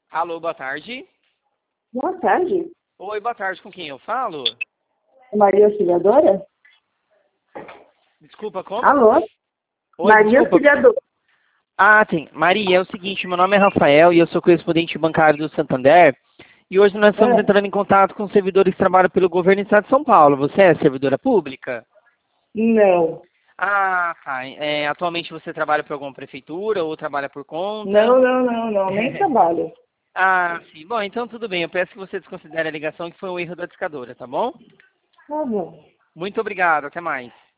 Alô, boa tarde. Boa tarde. Oi, boa tarde. Com quem eu falo? Maria Auxiliadora? Desculpa, como? Alô? Oi, Maria desculpa. Auxiliadora. Ah, tem. Maria, é o seguinte, meu nome é Rafael e eu sou correspondente bancário do Santander. E hoje nós estamos É. entrando em contato com servidores que trabalham pelo governo do estado de São Paulo. Você é servidora pública? Não. Ah, tá. Atualmente você trabalha por alguma prefeitura ou trabalha por conta? Não. Nem trabalho. Ah, sim. Bom, então tudo bem. Eu peço que você desconsidere a ligação que foi um erro da discadora, tá bom? Tá bom. Muito obrigado. Até mais.